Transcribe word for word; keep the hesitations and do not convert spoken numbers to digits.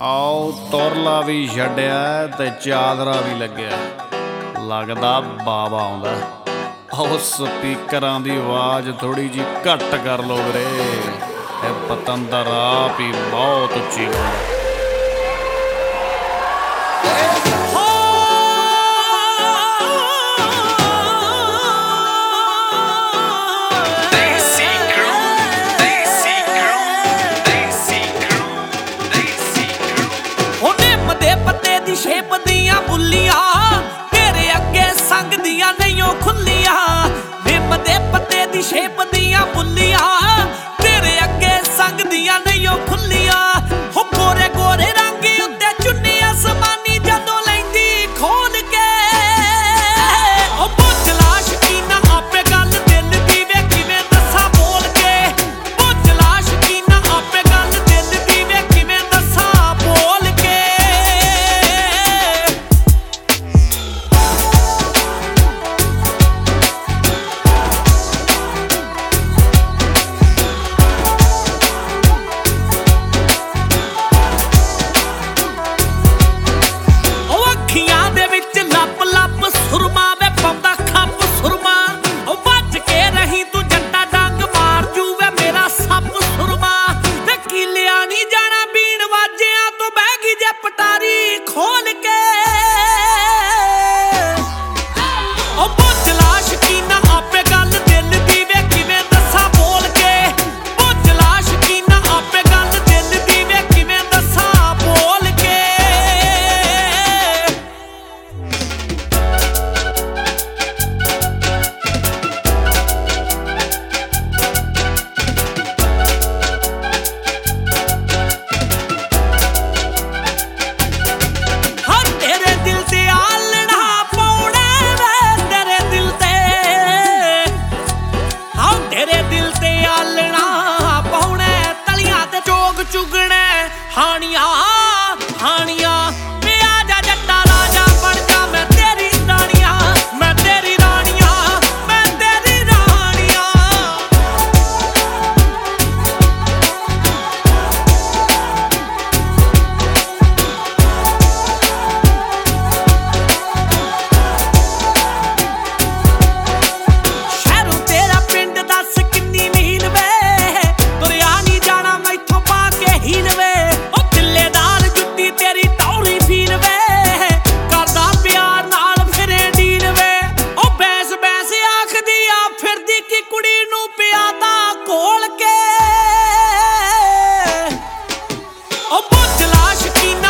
आओ तुरला भी छड्डिया ते चादरा भी लग्या, लगदा बाबा आउंदा। आओ स्पीकरां दी आवाज़ थोड़ी जी घट कर लो वीरे, पतंदर आप ही बहुत उच्ची गाउंदा। शेप दियां बुल्लियां तेरे अगे संग दियां नहीं खुल्लियां, निम दे पत्ते दी शेप दियां बुल्लियां तेरे अगे संग दियां नहीं खुल्लियां। हो गोरे गोरे रंग उत्ते चुन्नी आसमानी जदों लैंदी खोल के, ओ बुझला शकीना आपे गल दिल दी वे किवें दस्सां बोल के, बुझला शकीना आपे गल दिल दी वे किवें दस्सां बोल के। चुगने हानिया हानिया मैं आजा जट्टा राजा बन जा, मैं तेरी रानिया मैं तेरी रानिया मैं तेरी रानिया। शहरों तेरा पिंड दस किन्नी मील वे, तुरिया नहीं जाना मैथों हील वे, ओ दिलेदार जुत्ती तेरी टौरी फील वे, करदा प्यार नाल फिरे डील वे, ओ बैस बैस आखदी आ फिरदी की कुड़ी नू पियादा कोल के, ओ बुझला शकीना